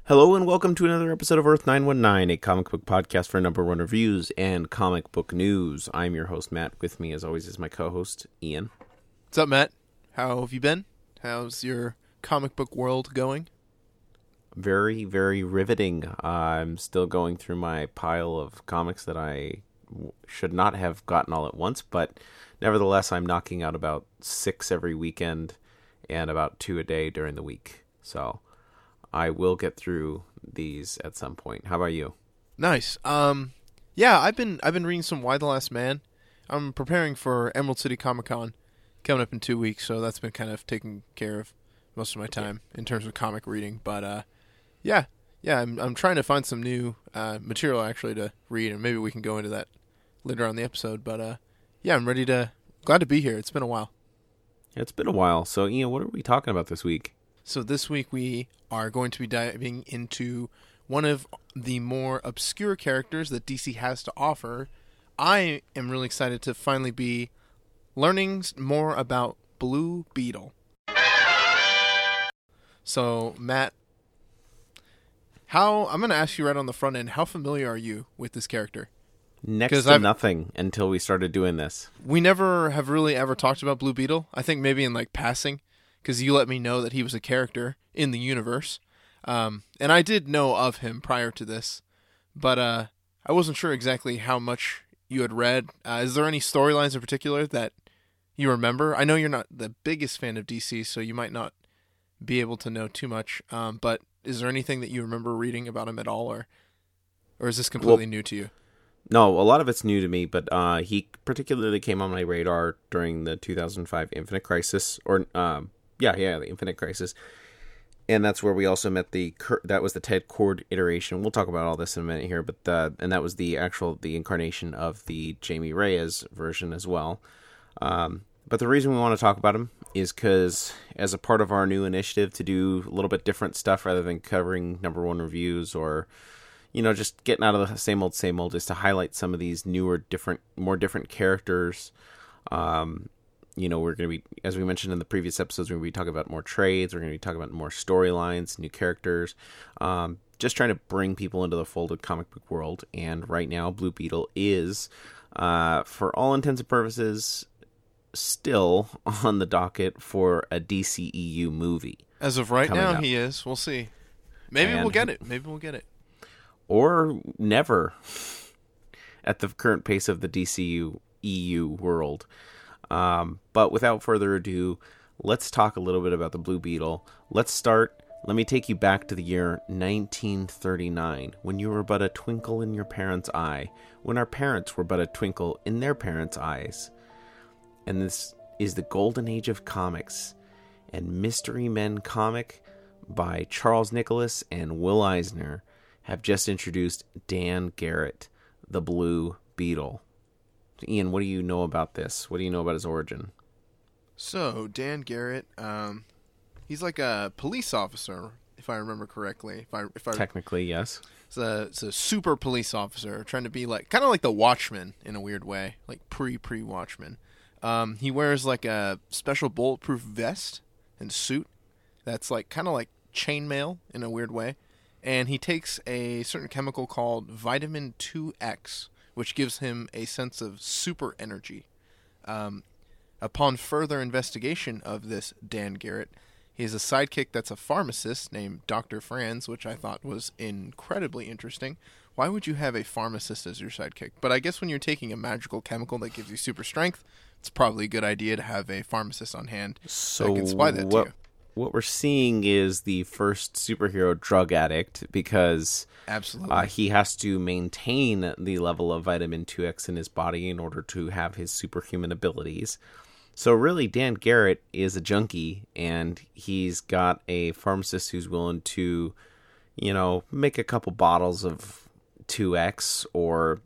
Hello and welcome to another episode of Earth 919, a comic book podcast for number one reviews and comic book news. I'm your host, Matt. With me, as always, is my co-host, Ian. What's up, Matt? How have you been? How's your comic book world going? Very, very riveting. I'm still going through my pile of comics that I should not have gotten all at once, but nevertheless, I'm knocking out about 6 every weekend and about 2 a day during the week. So I will get through these at some point. How about you? Nice. Yeah, I've been reading some Y the Last Man. I'm preparing for Emerald City Comic Con coming up in 2 weeks, so that's been kind of taking care of most of my time in terms of comic reading. But yeah, I'm trying to find some new material actually to read, and maybe we can go into that later on the episode. But yeah, I'm glad to be here. It's been a while. It's been a while. So, Ian, what are we talking about this week? So this week we are going to be diving into one of the more obscure characters that DC has to offer. I am really excited to finally be learning more about Blue Beetle. So, Matt, I'm going to ask you right on the front end, how familiar are you with this character? Next to nothing until we started doing this. We never have really ever talked about Blue Beetle. I think maybe in passing, because you let me know that he was a character in the universe. And I did know of him prior to this, but I wasn't sure exactly how much you had read. Is there any storylines in particular that you remember? I know you're not the biggest fan of DC, so you might not be able to know too much, but is there anything that you remember reading about him at all, or is this completely new to you? No, a lot of it's new to me, but he particularly came on my radar during the 2005 Infinite Crisis, the Infinite Crisis. And that's where we also met that was the Ted Kord iteration. We'll talk about all this in a minute here, but and that was the incarnation of the Jamie Reyes version as well. But the reason we want to talk about him is because as a part of our new initiative to do a little bit different stuff rather than covering number one reviews or, just getting out of the same old, is to highlight some of these newer, more different characters. We're going to be, as we mentioned in the previous episodes, we're going to be talking about more trades. We're going to be talking about more storylines, new characters, just trying to bring people into the folded comic book world. And right now, Blue Beetle is, for all intents and purposes, still on the docket for a DCEU movie. As of right now, he is. We'll see. Maybe we'll get it. Or never at the current pace of the DCEU world. But without further ado, let's talk a little bit about the Blue Beetle. Let me take you back to the year 1939, when you were but a twinkle in your parents' eye, when our parents were but a twinkle in their parents' eyes. And this is the golden age of comics, and Mystery Men comic by Charles Nicholas and Will Eisner have just introduced Dan Garrett, the Blue Beetle. Ian, what do you know about this? What do you know about his origin? So, Dan Garrett, he's like a police officer, if I remember correctly. Technically, yes. It's a super police officer, trying to be kind of like the Watchmen in a weird way, like pre-Watchmen. He wears a special bulletproof vest and suit that's kind of like chainmail in a weird way. And he takes a certain chemical called vitamin 2X, which gives him a sense of super energy. Upon further investigation of this Dan Garrett, he has a sidekick that's a pharmacist named Dr. Franz, which I thought was incredibly interesting. Why would you have a pharmacist as your sidekick? But I guess when you're taking a magical chemical that gives you super strength, it's probably a good idea to have a pharmacist on hand that can supply that to you. What we're seeing is the first superhero drug addict, because absolutely he has to maintain the level of vitamin 2X in his body in order to have his superhuman abilities. So really, Dan Garrett is a junkie, and he's got a pharmacist who's willing to, make a couple bottles of 2X or,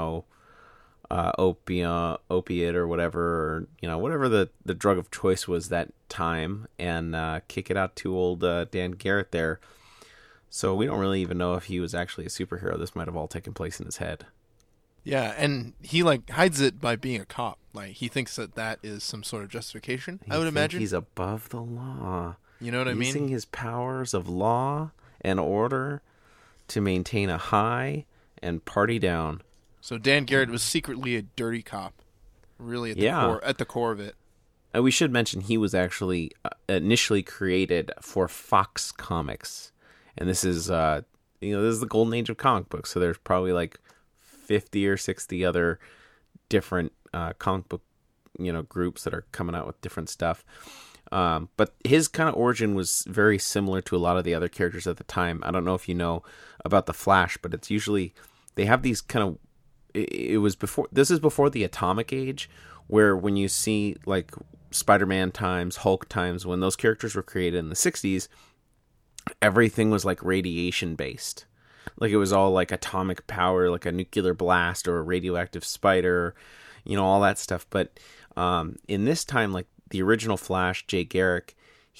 opiate or whatever, or, whatever the drug of choice was that time, and kick it out to old Dan Garrett there. So we don't really even know if he was actually a superhero. This might have all taken place in his head. Yeah, and he hides it by being a cop. He thinks that is some sort of justification, I would imagine. He's above the law. You know what I mean? Using his powers of law in order to maintain a high and party down. So Dan Garrett was secretly a dirty cop, really at the core of it. And we should mention he was actually initially created for Fox Comics, and this is this is the golden age of comic books. So there's probably like 50 or 60 other different comic book groups that are coming out with different stuff. But his kind of origin was very similar to a lot of the other characters at the time. I don't know if you know about the Flash, but it's usually they have these kind of. This is before the Atomic Age, where when you see like Spider-Man times, Hulk times, when those characters were created in the 60s, everything was like radiation based. Like it was all like atomic power, like a nuclear blast or a radioactive spider, all that stuff. But in this time, like the original Flash, Jay Garrick,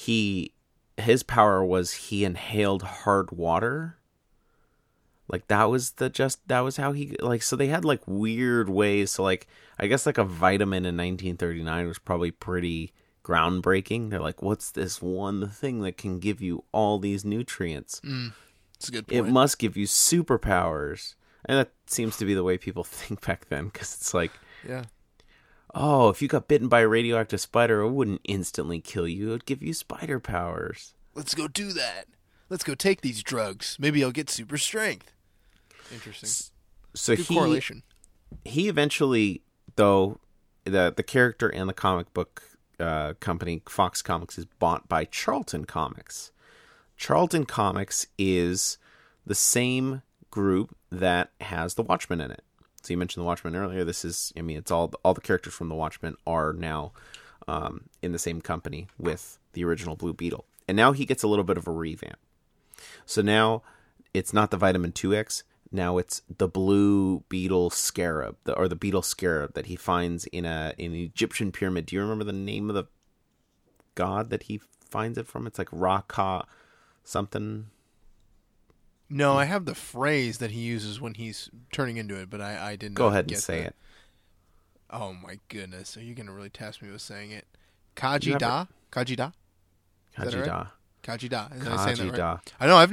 his power was he inhaled hard water. Like that was how he so they had like weird ways. So like I guess like a vitamin in 1939 was probably pretty groundbreaking. They're like, what's this one thing that can give you all these nutrients? That's a good point. It must give you superpowers. And that seems to be the way people think back then, because it's like, yeah. Oh, if you got bitten by a radioactive spider, it wouldn't instantly kill you. It would give you spider powers. Let's go do that. Let's go take these drugs. Maybe I'll get super strength. Interesting. So good correlation. He eventually, though, the character and the comic book company, Fox Comics, is bought by Charlton Comics. Charlton Comics is the same group that has the Watchmen in it. So you mentioned the Watchmen earlier. This is, it's all the characters from the Watchmen are now in the same company with the original Blue Beetle. And now he gets a little bit of a revamp. So now it's not the Vitamin 2X. Now it's the Blue Beetle Scarab, or the Beetle Scarab that he finds in an Egyptian pyramid. Do you remember the name of the god that he finds it from? It's like Ra-Ka something. No, I have the phrase that he uses when he's turning into it, but I didn't. Go ahead and say it. Oh my goodness, are you going to really task me with saying it? Kajida? Kajida? Kajida. Kajida. Kajida. I know.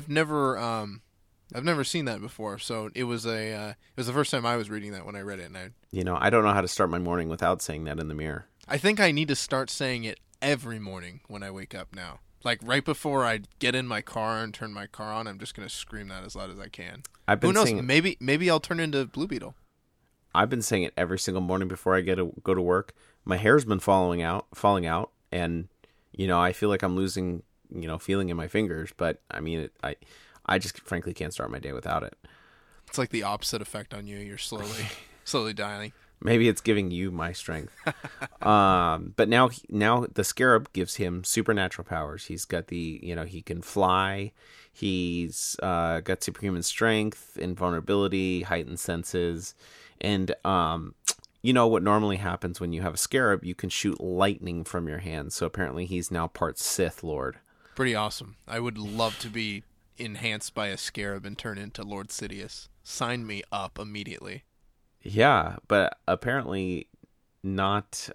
I've never seen that before. So it was the first time I was reading that when I read it, and I don't know how to start my morning without saying that in the mirror. I think I need to start saying it every morning when I wake up now. Like right before I get in my car and turn my car on, I'm just gonna scream that as loud as I can. Who knows? Maybe I'll turn into Blue Beetle. I've been saying it every single morning before I go to work. My hair's been falling out, and I feel like I'm losing feeling in my fingers. But I mean, I just frankly can't start my day without it. It's like the opposite effect on you. You're slowly dying. Maybe it's giving you my strength. But now the Scarab gives him supernatural powers. He's got he can fly. He's got superhuman strength, invulnerability, heightened senses. And what normally happens when you have a Scarab, you can shoot lightning from your hands. So apparently he's now part Sith Lord. Pretty awesome. I would love to be enhanced by a Scarab and turn into Lord Sidious. Sign me up immediately. Yeah, but apparently not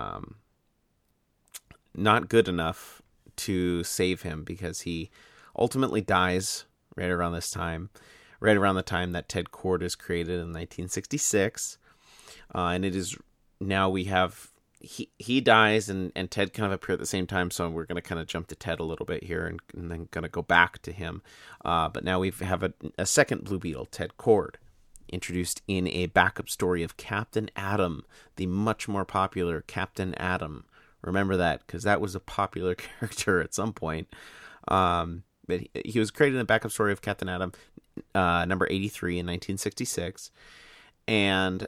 good enough to save him, because he ultimately dies right around the time that Ted Kord is created in 1966. And it is now we have he dies and Ted kind of appear at the same time, so we're going to kind of jump to Ted a little bit here and then going to go back to him. But now we have a second Blue Beetle, Ted Kord, introduced in a backup story of Captain Atom, the much more popular Captain Atom. Remember that, because that was a popular character at some point. But he was created in a backup story of Captain Atom, number 83 in 1966, and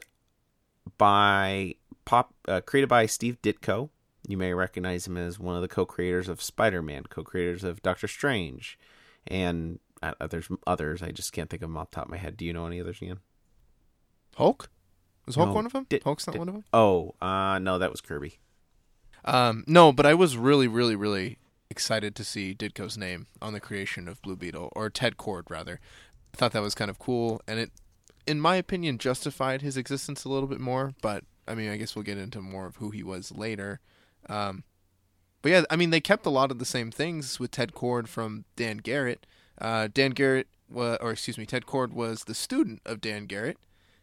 created by Steve Ditko. You may recognize him as one of the co-creators of Spider-Man, co-creators of Doctor Strange, and there's others. I just can't think of them off the top of my head. Do you know any others, Ian? Hulk? Was Hulk one of them? Hulk's not one of them? Oh, no, that was Kirby. No, but I was really, really, really excited to see Ditko's name on the creation of Blue Beetle, or Ted Kord, rather. I thought that was kind of cool, and it, in my opinion, justified his existence a little bit more, but, I mean, I guess we'll get into more of who he was later. But yeah, I mean, they kept a lot of the same things with Ted Kord from Dan Garrett. Dan Garrett, Ted Kord was the student of Dan Garrett.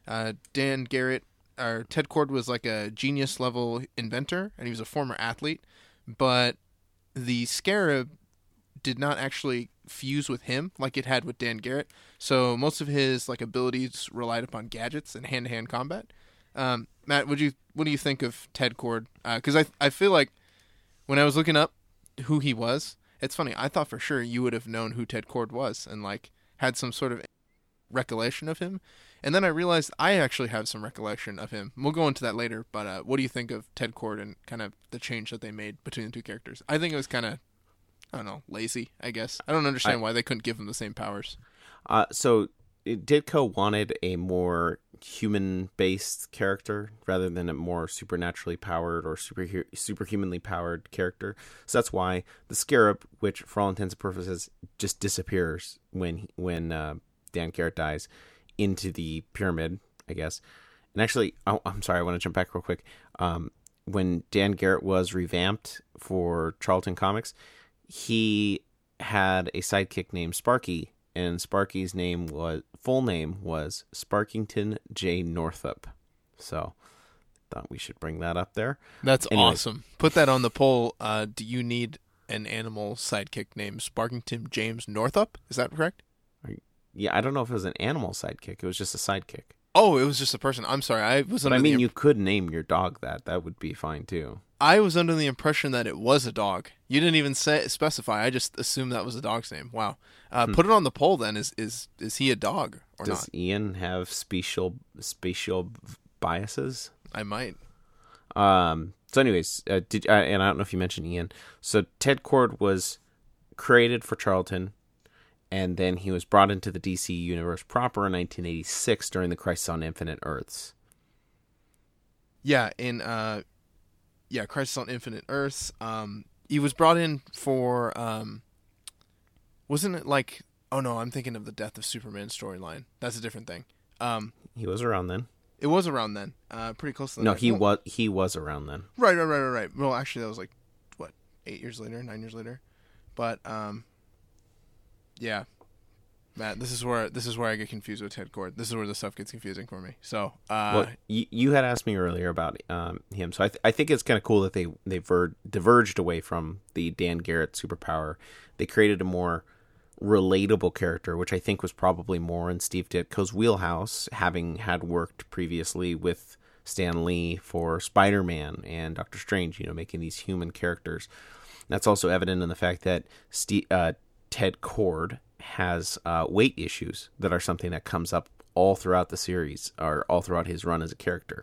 Ted Kord was like a genius level inventor, and he was a former athlete, but the Scarab did not actually fuse with him like it had with Dan Garrett. So most of his like abilities relied upon gadgets and hand-to-hand combat. Matt, what do you think of Ted Kord? Because I feel like when I was looking up who he was, it's funny. I thought for sure you would have known who Ted Kord was and like had some sort of recollection of him. And then I realized I actually have some recollection of him. We'll go into that later. But what do you think of Ted Kord and kind of the change that they made between the two characters? I think it was kind of, I don't know, lazy, I guess. I don't understand why they couldn't give him the same powers. So Ditko wanted a more human-based character rather than a more supernaturally powered or superhumanly powered character. So that's why the Scarab, which for all intents and purposes just disappears when Dan Garrett dies, into the pyramid, I guess. And actually, I'm sorry, I want to jump back real quick. When Dan Garrett was revamped for Charlton Comics, he had a sidekick named Sparky, and Sparky's full name was Sparkington J. Northup. So, thought we should bring that up there. That's awesome. Put that on the poll. Do you need an animal sidekick named Sparkington James Northup? Is that correct? Yeah, I don't know if it was an animal sidekick. It was just a sidekick. Oh, it was just a person. I'm sorry. You could name your dog that. That would be fine too. I was under the impression that it was a dog. You didn't even specify. I just assumed that was a dog's name. Wow. Put it on the poll then. Is he a dog or not? Does Ian have spatial biases? I might. So anyways, and I don't know if you mentioned Ian. So Ted Kord was created for Charlton, and then he was brought into the DC universe proper in 1986 during the Crisis on Infinite Earths. Yeah, Crisis on Infinite Earths. He was brought in for, wasn't it like, oh no, I'm thinking of the Death of Superman storyline. That's a different thing. He was around then. It was around then. Pretty close to that. No, he was around then. Right. Well, actually, that was like, 9 years later? But, yeah. Matt, this is where I get confused with Ted Kord. This is where the stuff gets confusing for me. So, you had asked me earlier about him, so I think it's kind of cool that they diverged away from the Dan Garrett superpower. They created a more relatable character, which I think was probably more in Steve Ditko's wheelhouse, having had worked previously with Stan Lee for Spider-Man and Doctor Strange, making these human characters. That's also evident in the fact that Ted Kord has weight issues that are something that comes up all throughout the series or all throughout his run as a character.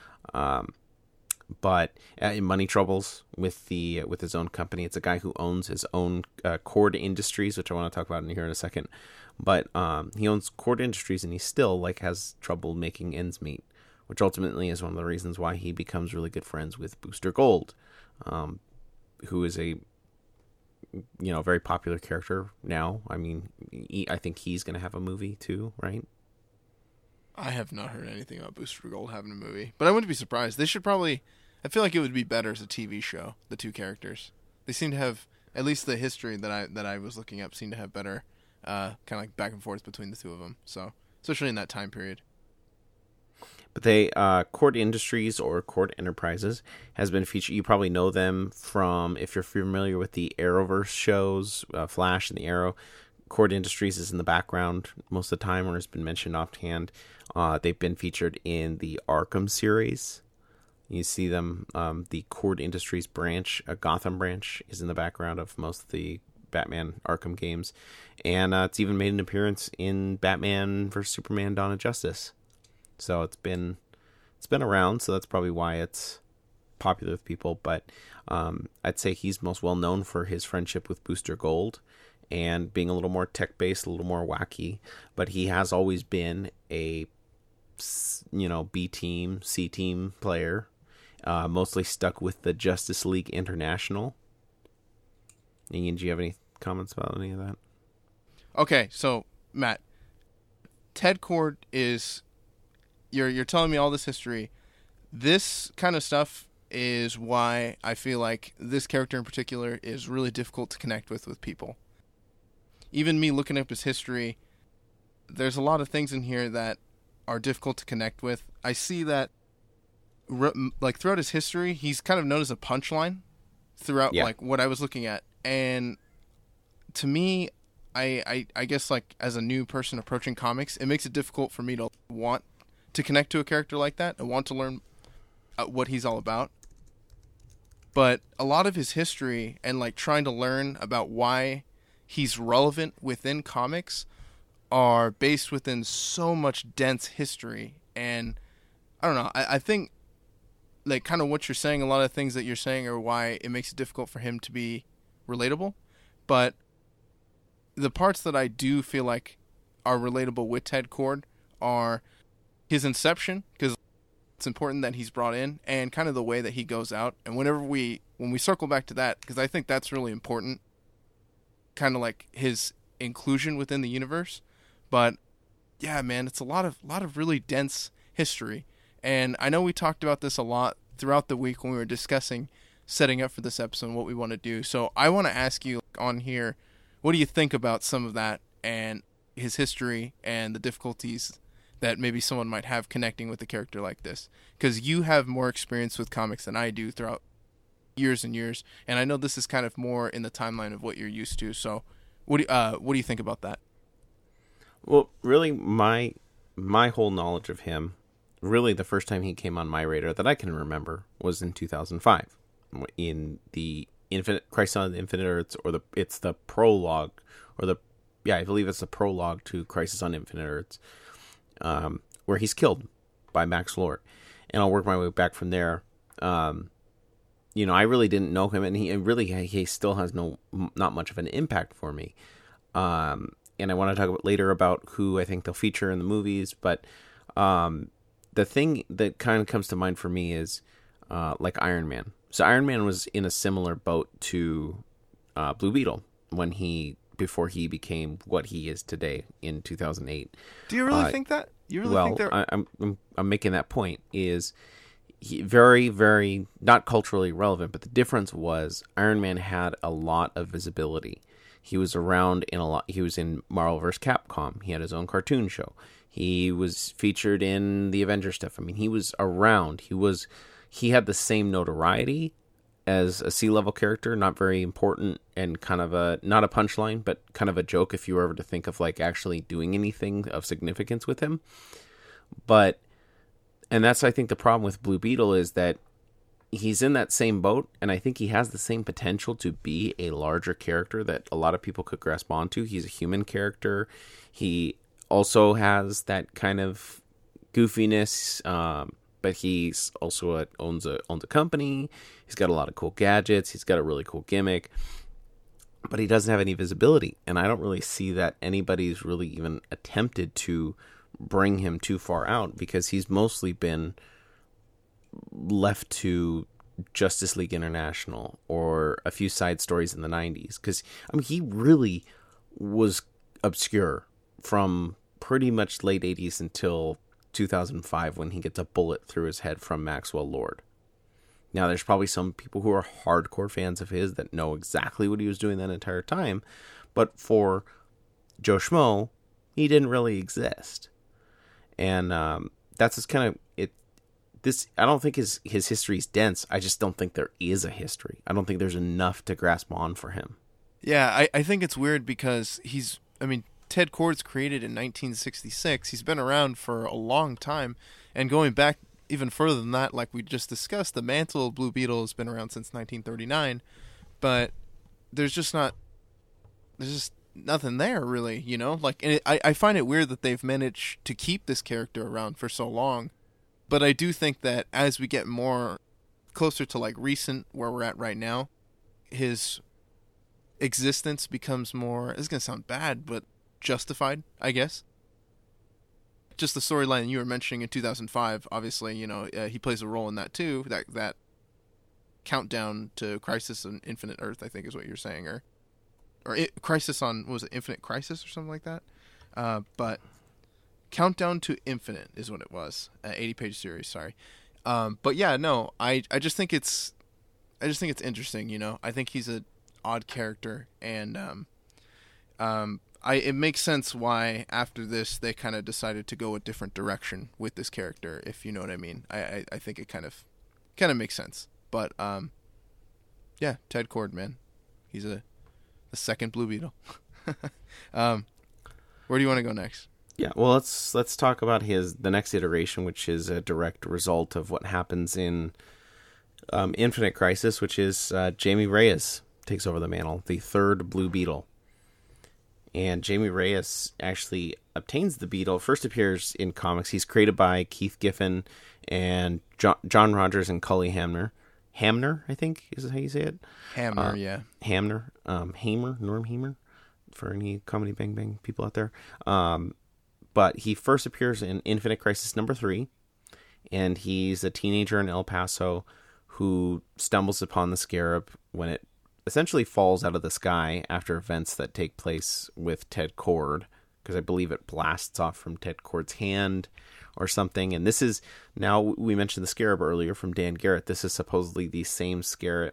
But in money troubles with his own company. It's a guy who owns his own Kord Industries, which I want to talk about here in a second. But he owns Kord Industries, and he still has trouble making ends meet, which ultimately is one of the reasons why he becomes really good friends with Booster Gold, who is a very popular character now. I mean, I think he's going to have a movie too, right? I have not heard anything about Booster Gold having a movie, but I wouldn't be surprised. They should probably. I feel like it would be better as a TV show. The two characters, they seem to have, at least the history that I was looking up, seem to have better, kind of like back and forth between the two of them. So, especially in that time period. But Kord Industries or Kord Enterprises has been featured. You probably know them from, if you're familiar with the Arrowverse shows, Flash and the Arrow. Kord Industries is in the background most of the time, or has been mentioned offhand. They've been featured in the Arkham series. You see them. The Kord Industries branch, a Gotham branch, is in the background of most of the Batman Arkham games, and it's even made an appearance in Batman vs Superman: Dawn of Justice. So it's been around, so that's probably why it's popular with people. But I'd say he's most well known for his friendship with Booster Gold and being a little more tech based, a little more wacky. But he has always been a B team, C team player, mostly stuck with the Justice League International. Ian, do you have any comments about any of that? Okay, so Matt, Ted Kord is. You're telling me all this history. This kind of stuff is why I feel like this character in particular is really difficult to connect with people. even me looking up his history, there's a lot of things in here that are difficult to connect with. I see that, like, throughout his history, he's kind of known as a punchline throughout, like, what I was looking at. And to me, I guess, like, as a new person approaching comics, it makes it difficult for me to want to connect to a character like that and want to learn what he's all about. But a lot of his history and, like, trying to learn about why he's relevant within comics are based within so much dense history. And I don't know, I think, like, kind of what you're saying, a lot of things that you're saying are why it makes it difficult for him to be relatable. But the parts that I do feel like are relatable with Ted Kord are his inception, because it's important that he's brought in, and kind of the way that he goes out. And when we circle back to that, because I think that's really important, kind of like his inclusion within the universe. But yeah, man, it's a lot of really dense history. And I know we talked about this a lot throughout the week when we were discussing setting up for this episode and what we want to do. So I want to ask you on here, what do you think about some of that and his history and the difficulties that maybe someone might have connecting with a character like this? Because you have more experience with comics than I do throughout years and years, and I know this is kind of more in the timeline of what you're used to. So what do you think about that? Well, really, my whole knowledge of him, really the first time he came on my radar that I can remember was in 2005 in the Crisis on Infinite Earths, or it's the prologue, I believe it's the prologue to Crisis on Infinite Earths, where he's killed by Max Lord, and I'll work my way back from there. I really didn't know him, and he still has not much of an impact for me. And I want to talk about later about who I think they'll feature in the movies, but the thing that kind of comes to mind for me is like Iron Man. So Iron Man was in a similar boat to Blue Beetle before he became what he is today in 2008. Do you really think that? You really think that? I'm making that point. Is he very, very not culturally relevant, but the difference was Iron Man had a lot of visibility. He was around he was in Marvel vs. Capcom. He had his own cartoon show. He was featured in the Avengers stuff. I mean, he was around. He had the same notoriety as a sea-level character, not very important, and kind of not a punchline, but kind of a joke if you were ever to think of, like, actually doing anything of significance with him. And that's, I think, the problem with Blue Beetle is that he's in that same boat, and I think he has the same potential to be a larger character that a lot of people could grasp onto. He's a human character. He also has that kind of goofiness, but he's also owns a company. He's got a lot of cool gadgets. He's got a really cool gimmick, but he doesn't have any visibility, and I don't really see that anybody's really even attempted to bring him too far out, because he's mostly been left to Justice League International or a few side stories in the 90s, because he really was obscure from pretty much late 80s until 2005 when he gets a bullet through his head from Maxwell Lord. Now, there's probably some people who are hardcore fans of his that know exactly what he was doing that entire time, but for Joe Schmo, he didn't really exist. And that's just kind of it. I don't think his history is dense. I just don't think there is a history. I don't think there's enough to grasp on for him. Yeah, I think it's weird because Ted Kord's created in 1966. He's been around for a long time, and going back even further than that, like we just discussed, the mantle of Blue Beetle has been around since 1939, but there's just nothing there, really, Like, and I find it weird that they've managed to keep this character around for so long, but I do think that as we get more closer to, like, recent, where we're at right now, his existence becomes more, it's going to sound bad, but justified, I guess. Just the storyline you were mentioning in 2005, obviously, he plays a role in that too, that countdown to Crisis on Infinite Earth, I think is what you're saying, or Crisis on, what was it, Infinite Crisis or something like that? But Countdown to Infinite is what it was, 80-page series, sorry. But yeah, no, I just think it's interesting, I think he's an odd character, and it makes sense why after this they kind of decided to go a different direction with this character, if you know what I mean. I think it kind of makes sense. But yeah, Ted Kord, man, he's the second Blue Beetle. Where do you want to go next? Yeah, well, let's talk about the next iteration, which is a direct result of what happens in Infinite Crisis, which is Jamie Reyes takes over the mantle, the third Blue Beetle. And Jamie Reyes actually obtains the Beetle, first appears in comics. He's created by Keith Giffen and John Rogers and Cully Hamner. Hamner, I think, is how you say it? Hamner, yeah. Hamner. Norm Hamer, for any Comedy Bang Bang people out there. But he first appears in Infinite Crisis number 3, and he's a teenager in El Paso who stumbles upon the Scarab when it essentially falls out of the sky after events that take place with Ted Kord, because I believe it blasts off from Ted Kord's hand or something. And this is, now we mentioned the Scarab earlier from Dan Garrett. This is supposedly the same Scarab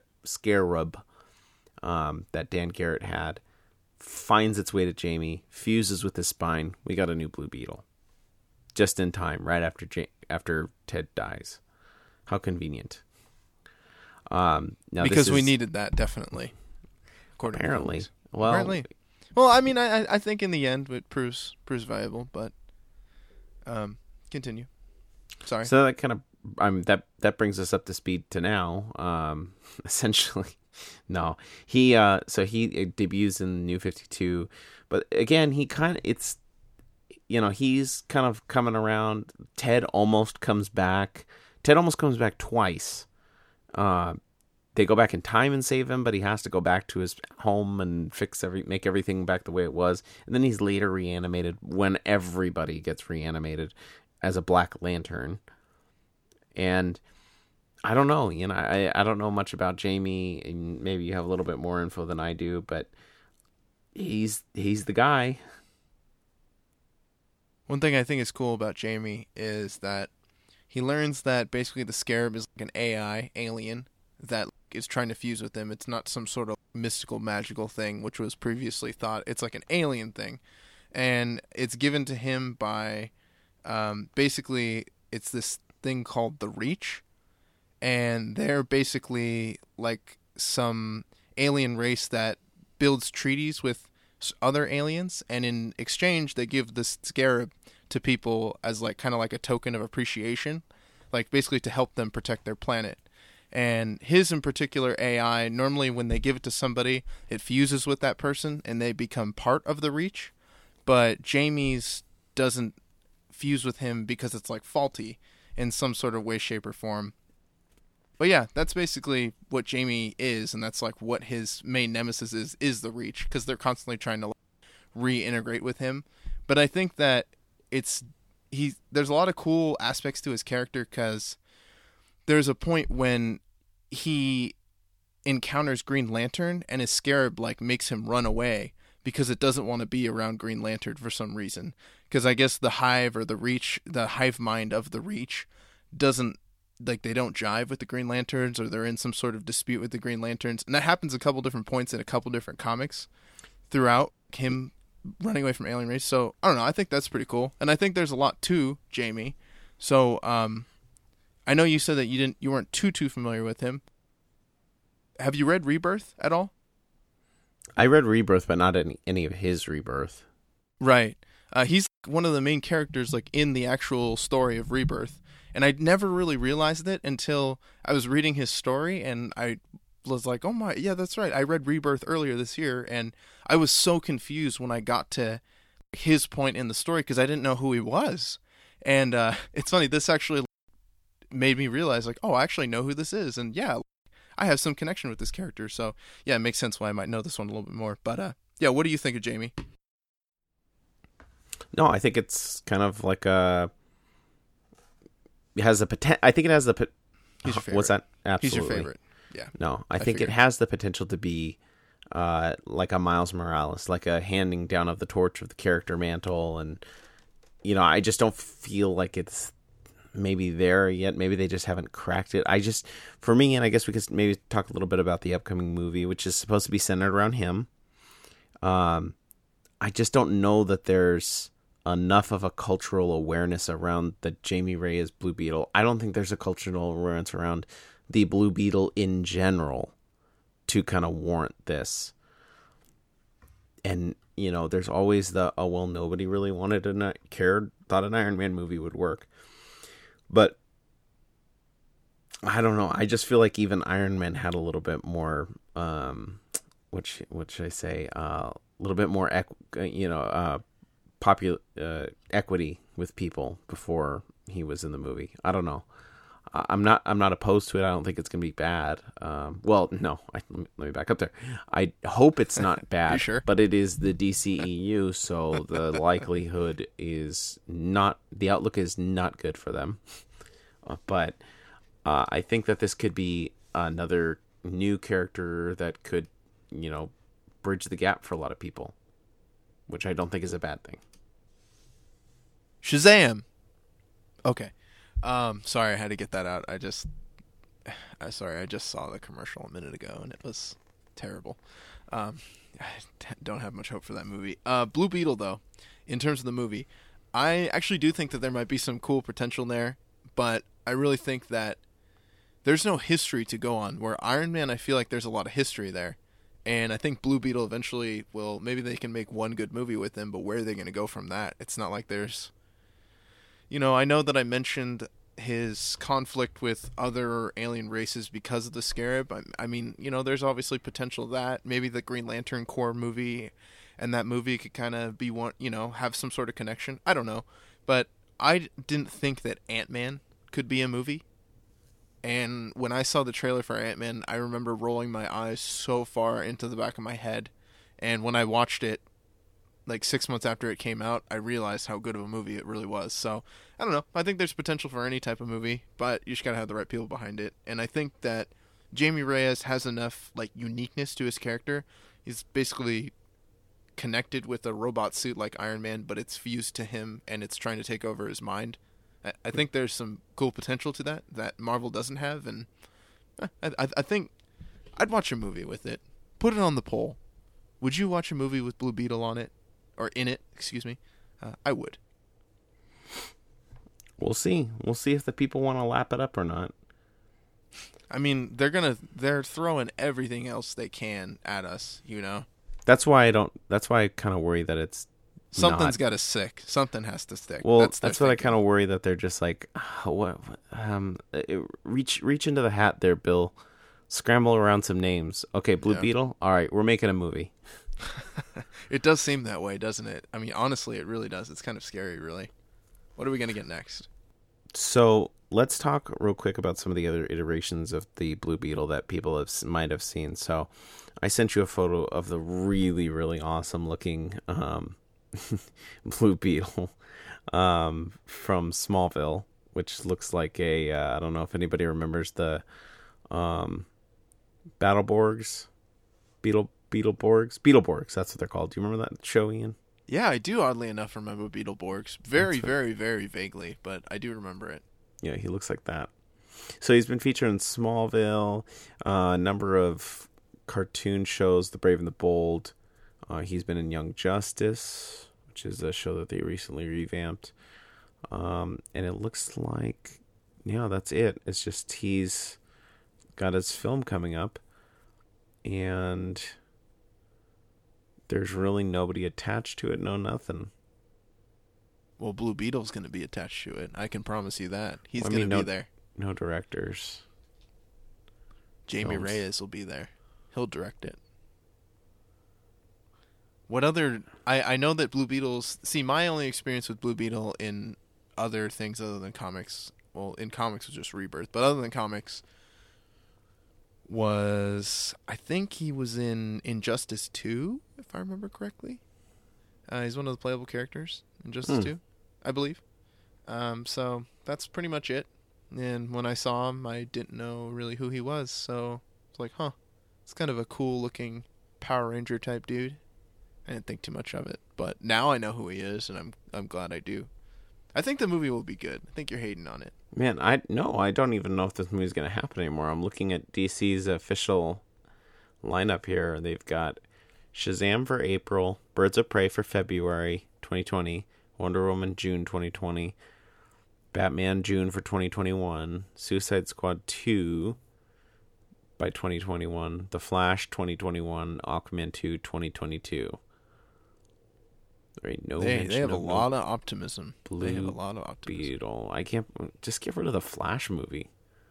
that Dan Garrett had. Finds its way to Jamie, fuses with his spine. We got a new Blue Beetle. Just in time, right after Ted dies. How convenient. Now because we needed that, definitely. Apparently. Well, I mean, I think in the end it proves valuable, but continue. Sorry. So that kind of that brings us up to speed to now. Essentially, no, he debuts in the New 52, but again, he's kind of coming around. Ted almost comes back twice. They go back in time and save him, but he has to go back to his home and make everything back the way it was. And then he's later reanimated when everybody gets reanimated as a Black Lantern. And I don't know, I don't know much about Jamie, and maybe you have a little bit more info than I do, but he's the guy. One thing I think is cool about Jamie is that he learns that basically the Scarab is like an AI alien that is trying to fuse with him. It's not some sort of mystical, magical thing, which was previously thought. It's like an alien thing. And it's given to him by, basically, it's this thing called the Reach. And they're basically like some alien race that builds treaties with other aliens. And in exchange, they give this Scarab to people as like kind of like a token of appreciation, like basically to help them protect their planet. And his in particular AI, normally when they give it to somebody, it fuses with that person and they become part of the Reach. But Jamie's doesn't fuse with him because it's like faulty in some sort of way, shape, or form. But yeah, that's basically what Jamie is, and that's like what his main nemesis is the Reach, because they're constantly trying to like, reintegrate with him. But I think that there's a lot of cool aspects to his character, because there's a point when he encounters Green Lantern and his Scarab like makes him run away because it doesn't want to be around Green Lantern for some reason. Because I guess the Hive or the Reach, the hive mind of the Reach, doesn't, like, they don't jive with the Green Lanterns, or they're in some sort of dispute with the Green Lanterns. And that happens a couple different points in a couple different comics throughout him running away from alien race. So I don't know, I think that's pretty cool. And I think there's a lot to Jamie. So I know you said that you weren't too familiar with him. Have you read Rebirth at all? I read Rebirth, but not any of his Rebirth. Right. He's one of the main characters like in the actual story of Rebirth. And I never really realized it until I was reading his story, and I was like, oh my, yeah, that's right. I read Rebirth earlier this year, and I was so confused when I got to his point in the story because I didn't know who he was. And it's funny, this actually made me realize, like, oh, I actually know who this is. And yeah, I have some connection with this character. So yeah, it makes sense why I might know this one a little bit more. But yeah, what do you think of Jamie? No, I think it's kind of like a... It has the potential. I think it has the... He's your favorite. What's that? Absolutely. He's your favorite. Yeah. No, I think it has the potential to be like a Miles Morales, like a handing down of the torch of the character mantle. And, I just don't feel like it's maybe there yet. Maybe they just haven't cracked it. For me, and I guess we could maybe talk a little bit about the upcoming movie, which is supposed to be centered around him. I just don't know that there's enough of a cultural awareness around the Jamie Reyes Blue Beetle. I don't think there's a cultural awareness around the Blue Beetle in general to kind of warrant this. And, you know, there's always the, oh, well, nobody really wanted to thought an Iron Man movie would work. But I don't know. I just feel like even Iron Man had a little bit more, which I say, a little bit more, equity with people before he was in the movie. I don't know. I'm not opposed to it. I don't think it's gonna be bad. Well, no. Let me back up there. I hope it's not bad. Sure? But it is the DCEU, so the likelihood is not. The outlook is not good for them. But I think that this could be another new character that could, you know, bridge the gap for a lot of people, which I don't think is a bad thing. Shazam! Okay. Sorry, I had to get that out. I just saw the commercial a minute ago, and it was terrible. I don't have much hope for that movie. Blue Beetle, though, in terms of the movie, I actually do think that there might be some cool potential there, but I really think that there's no history to go on, where Iron Man, I feel like there's a lot of history there. And I think Blue Beetle eventually will, maybe they can make one good movie with him, but where are they going to go from that? It's not like there's, you know, I know that I mentioned his conflict with other alien races because of the Scarab. I mean, you know, there's obviously potential that maybe the Green Lantern Corps movie and that movie could kind of be one, you know, have some sort of connection. I don't know. But I didn't think that Ant-Man could be a movie. And when I saw the trailer for Ant-Man, I remember rolling my eyes so far into the back of my head. And when I watched it, like 6 months after it came out, I realized how good of a movie it really was. So, I don't know. I think there's potential for any type of movie, but you just gotta have the right people behind it. And I think that Jamie Reyes has enough, like, uniqueness to his character. He's basically connected with a robot suit like Iron Man, but it's fused to him, and it's trying to take over his mind. I think there's some cool potential to that Marvel doesn't have, and I think I'd watch a movie with it. Put it on the poll. Would you watch a movie with Blue Beetle on it? Or in it, excuse me. I would. We'll see. We'll see if the people want to lap it up or not. I mean, they're throwing everything else they can at us, you know? That's why I kind of worry that it's something's got to stick. Something has to stick. Well, that's what I kind of worry, that they're just like, reach into the hat there, Bill. Scramble around some names. Okay, Blue Beetle. All right, we're making a movie. It does seem that way, doesn't it? I mean, honestly, it really does. It's kind of scary, really. What are we going to get next? So let's talk real quick about some of the other iterations of the Blue Beetle that people might have seen. So I sent you a photo of the really, really awesome looking Blue Beetle from Smallville, which looks like I don't know if anybody remembers the Beetleborgs, that's what they're called. Do you remember that show, Ian? Yeah, I do, oddly enough, remember Beetleborgs. Very, very, very vaguely, but I do remember it. Yeah, he looks like that. So he's been featured in Smallville, a number of cartoon shows, The Brave and the Bold. He's been in Young Justice, which is a show that they recently revamped. And it looks like, yeah, that's it. It's just he's got his film coming up, and there's really nobody attached to it, no nothing. Well, Blue Beetle's going to be attached to it. I can promise you that. He's going to be there. No directors. Jamie Reyes will be there. He'll direct it. What other... I know that Blue Beetle's... See, my only experience with Blue Beetle in other things other than comics... Well, in comics was just Rebirth, but other than comics... was, I think he was in Injustice 2, if I remember correctly. He's one of the playable characters in Injustice 2, I believe. So that's pretty much it. And when I saw him, I didn't know really who he was. So it's like, it's kind of a cool looking Power Ranger type dude. I didn't think too much of it, but now I know who he is, and I'm glad I do. I think the movie will be good. I think you're hating on it. Man, I don't even know if this movie's going to happen anymore. I'm looking at DC's official lineup here. They've got Shazam for April, Birds of Prey for February 2020, Wonder Woman June 2020, Batman June for 2021, Suicide Squad 2 by 2021, The Flash 2021, Aquaman 2 2022. There ain't no mention They have a of lot of optimism. Blue They have a lot of optimism. Beetle. I can't just get rid of the Flash movie.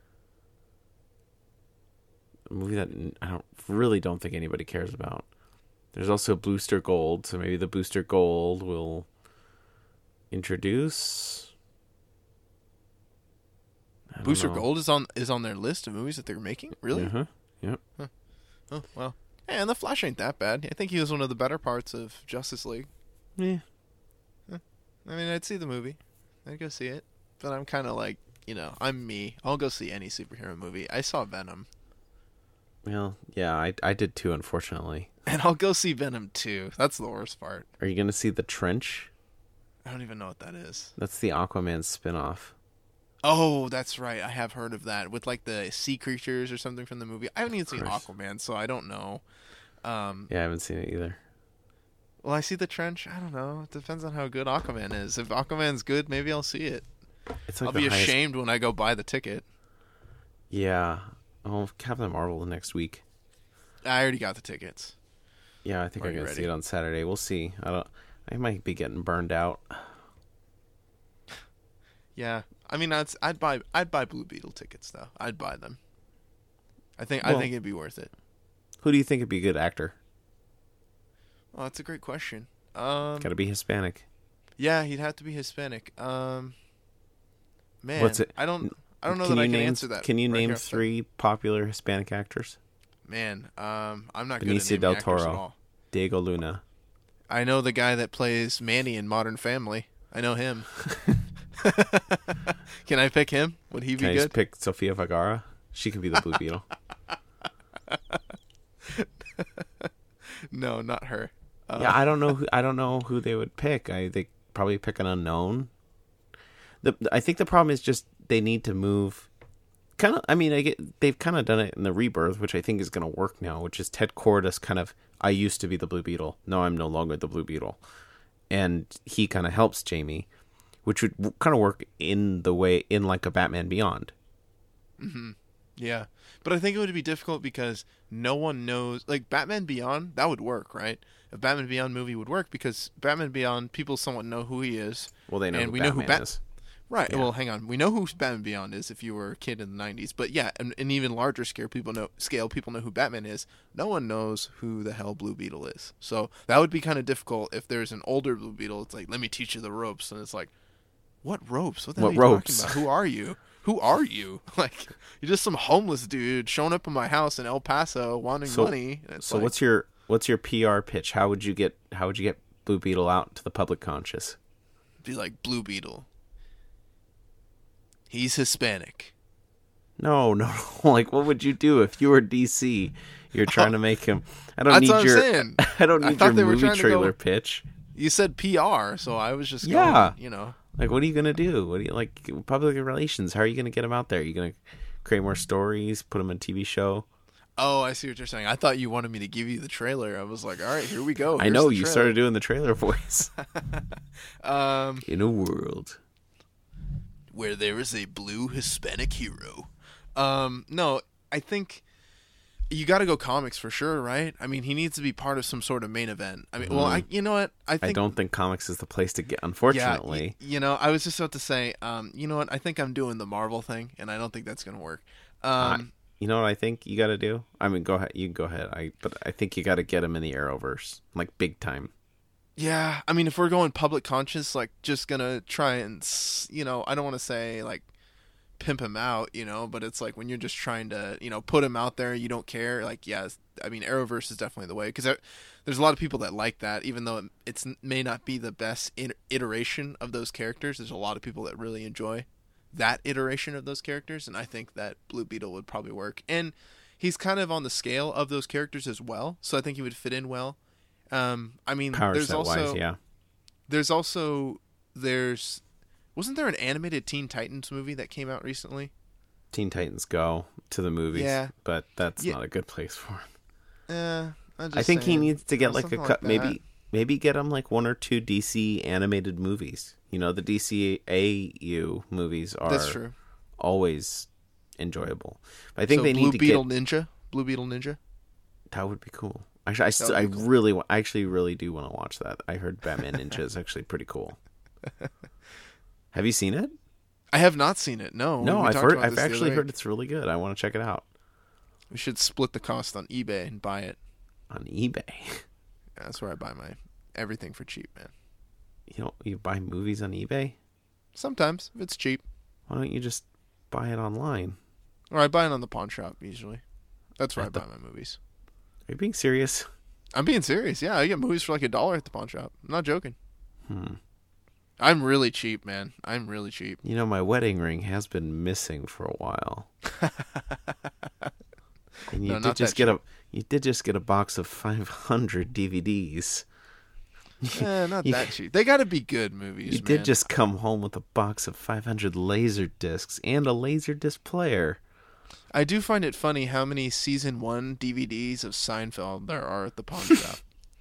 A movie that I really don't think anybody cares about. There's also Booster Gold, so maybe the Booster Gold will introduce. I don't Booster know. Gold is on their list of movies that they're making. Really? Uh-huh. Yep. Oh well. Hey, and the Flash ain't that bad. I think he was one of the better parts of Justice League. Yeah. I mean, I'd see the movie. I'd go see it. But I'm kind of like, I'm me. I'll go see any superhero movie. I saw Venom. Well, yeah, I did too, unfortunately. And I'll go see Venom 2. That's the worst part. Are you going to see The Trench? I don't even know what that is. That's the Aquaman spinoff. Oh, that's right. I have heard of that. With like the sea creatures or something from the movie. I haven't even seen course. Aquaman, so I don't know. Yeah, I haven't seen it either. Well, I see The Trench. I don't know. It depends on how good Aquaman is. If Aquaman's good, maybe I'll see it. It's like I'll the be highest... ashamed when I go buy the ticket. Yeah. Oh, Captain Marvel the next week. I already got the tickets. Yeah, I think Are I'm you gonna see ready? it on Saturday. We'll see. I might be getting burned out. Yeah, I mean, I'd buy Blue Beetle tickets though. I'd buy them. I think Well- it'd be worth it. Who do you think would be a good actor? Oh, that's a great question. Got to be Hispanic. Yeah, he'd have to be Hispanic. Man, What's it? I don't know Can that I you can name? answer that. Can you right name here off the- 3 popular Hispanic actors? Man, I'm not Benicio good at naming del actors at Toro. all. Diego Luna. I know the guy that plays Manny in Modern Family. I know him. Can I pick him? Would he be Can I good? just pick Sofia Vergara? She could be the Blue Beetle. No, not her. Yeah, I don't know who they would pick. They probably pick an unknown. I think the problem is just they need to move. They've kind of done it in the Rebirth, which I think is going to work now. Which is Ted Cordes kind of. I used to be the Blue Beetle. No, I'm no longer the Blue Beetle, and he kind of helps Jamie, which would kind of work in like a Batman Beyond. Yeah, but I think it would be difficult because no one knows. Like Batman Beyond, that would work, right? A Batman Beyond movie would work because Batman Beyond, people somewhat know who he is. Well, they know and who we Batman know who is. Right. Yeah. Well, hang on. We know who Batman Beyond is if you were a kid in the 90s. But yeah, an even larger scale, people know who Batman is. No one knows who the hell Blue Beetle is. So that would be kind of difficult if there's an older Blue Beetle. It's like, let me teach you the ropes. And it's like, what ropes? What the hell are you ropes? talking about? Who are you? Who are you? Like, you're just some homeless dude showing up in my house in El Paso wanting money. And it's So like, what's your PR pitch? How would you get Blue Beetle out to the public conscious? be like, Blue Beetle. He's Hispanic. No. Like, what would you do if you were DC? You're trying to make him. I don't That's need what I'm your. saying. I don't I need thought your they were movie trying to trailer go- pitch. You said PR, so I was just Yeah. going, Like, what are you gonna do? What do you like? Public relations. How are you gonna get him out there? Are you gonna create more stories? Put him on a TV show? Oh, I see what you're saying. I thought you wanted me to give you the trailer. I was like, all right, here we go. I Here's know the you trailer. started doing the trailer voice. Um, In a world. where there is a blue Hispanic hero. No, I think you got to go comics for sure, right? I mean, he needs to be part of some sort of main event. I mean, well, you know what? I think I don't think comics is the place to get. Unfortunately, yeah, I was just about to say, you know what? I think I'm doing the Marvel thing, and I don't think that's going to work. you know what I think you got to do. I mean, go ahead. You can go ahead. But I think you got to get him in the Arrowverse, like big time. Yeah, I mean, if we're going public conscious, like, just gonna try and, I don't want to say, like, pimp him out, but it's like when you're just trying to, put him out there, you don't care, like, yeah, I mean, Arrowverse is definitely the way, because there's a lot of people that like that, even though it may not be the best iteration of those characters, there's a lot of people that really enjoy that iteration of those characters, and I think that Blue Beetle would probably work, and he's kind of on the scale of those characters as well, so I think he would fit in well. I mean, Power there's set also, wise, yeah. Wasn't there an animated Teen Titans movie that came out recently? Teen Titans Go to the movies, Yeah. but that's Yeah. not a good place for him. I'm I just think he saying, needs to get like a something cut. that. Maybe get him like 1 or 2 DC animated movies. You know, the DCAU movies are That's true. always enjoyable. But I think So they need to Blue Beetle Ninja. That would be cool. Actually, I actually really do want to watch that. I heard Batman Ninja is actually pretty cool. Have you seen it? I have not seen it. No. No, We I've talked heard. about I've this the actually other heard day. it's really good. I want to check it out We should split the cost on eBay and buy it. on eBay. Yeah, that's where I buy my everything for cheap, man. You buy movies on eBay. Sometimes if it's cheap, Why don't you just buy it online? or I buy it on the pawn shop usually. That's where At I the- buy my movies. Are you being serious? I'm being serious. Yeah, I get movies for like $1 at the pawn shop. I'm not joking. Hmm. I'm really cheap, man. I'm really cheap. You know, my wedding ring has been missing for a while. And you No, did not just that get you did just get a box of 500 DVDs. Not that cheap. They got to be good movies. You did just come home with a box of 500 laser discs and a laser disc player. I do find it funny how many season 1 DVDs of Seinfeld there are at the pawn shop.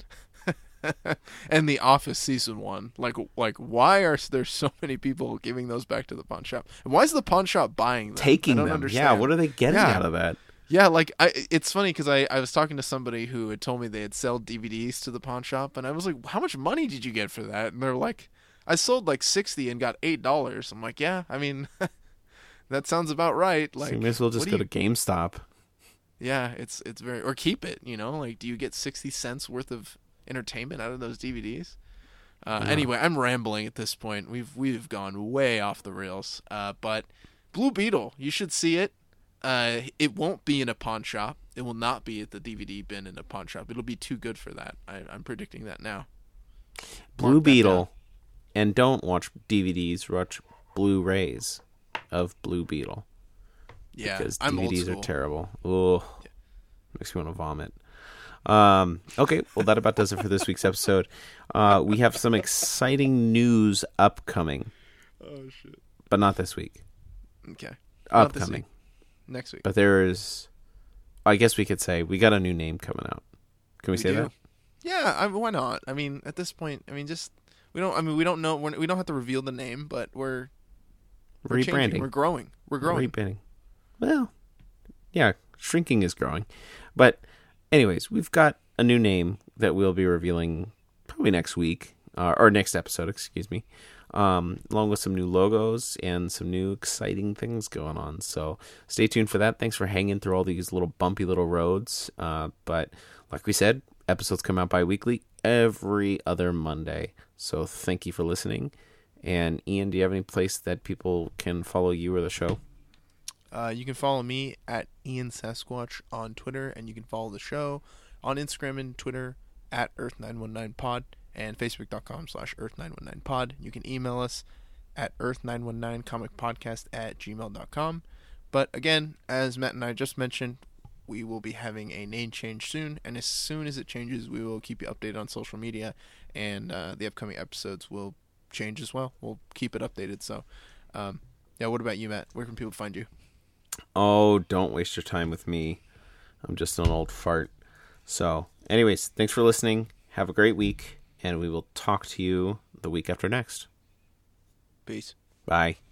And The Office season 1. Like why are there so many people giving those back to the pawn shop? And why is the pawn shop buying them? Taking I don't them. understand. Yeah, what are they getting Yeah. out of that? Yeah, like it's funny because I was talking to somebody who had told me they had sell DVDs to the pawn shop, and I was like, "How much money did you get for that?" And they're like, "I sold like 60 and got $8." I'm like, "Yeah, I mean, that sounds about right." Like, So you may as well just what go do to GameStop. yeah, it's very, or keep it. Like, do you get 60 cents worth of entertainment out of those DVDs? Anyway, I'm rambling at this point. We've gone way off the rails. But Blue Beetle, you should see it. It won't be in a pawn shop. It will not be at the DVD bin in a pawn shop. It'll be too good for that. I'm predicting that now. Blue Mark that Beetle. down. And don't watch DVDs, watch Blu-rays of Blue Beetle. Yeah, Because I'm old DVDs school. are terrible. Ugh. Makes me want to vomit. Okay, well, that about does it for this week's episode. We have some exciting news upcoming, Oh shit. but not this week. Okay. Not this Upcoming. week. Next week. But there is, I guess we could say, we got a new name coming out. Can we say do. that? Yeah, why not? I mean, at this point, we don't know. We don't have to reveal the name, but we're changing. Rebranding. We're growing. We're growing. Rebranding. Well, yeah, shrinking is growing. But anyways, we've got a new name that we'll be revealing probably next week, or next episode, excuse me, along with some new logos and some new exciting things going on. So stay tuned for that. Thanks for hanging through all these little bumpy little roads. But like we said, episodes come out bi-weekly every other Monday. So thank you for listening. And Ian, do you have any place that people can follow you or the show? You can follow me at Ian Sasquatch on Twitter, and you can follow the show on Instagram and Twitter at Earth919pod and Facebook.com/Earth919pod. You can email us at Earth919comicpodcast@gmail.com. But again, as Matt and I just mentioned, we will be having a name change soon, and as soon as it changes, we will keep you updated on social media, and the upcoming episodes will change as well. We'll keep it updated. So, yeah, what about you, Matt? Where can people find you? Oh, don't waste your time with me. I'm just an old fart. So, anyways, thanks for listening. Have a great week, and we will talk to you the week after next. Peace. Bye.